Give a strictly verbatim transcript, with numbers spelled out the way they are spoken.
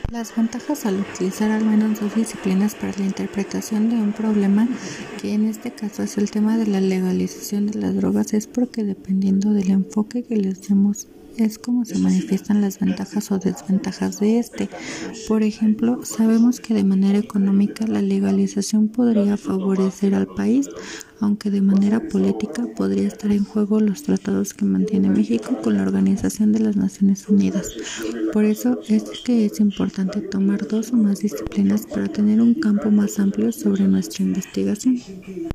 Las ventajas al utilizar al menos dos disciplinas para la interpretación de un problema, que en este caso es el tema de la legalización de las drogas, es porque dependiendo del enfoque que les demos es como se manifiestan las ventajas o desventajas de este. Por ejemplo, sabemos que de manera económica la legalización podría favorecer al país, aunque de manera política podría estar en juego los tratados que mantiene México con la Organización de las Naciones Unidas. Por eso es que es importante tomar dos o más disciplinas para tener un campo más amplio sobre nuestra investigación.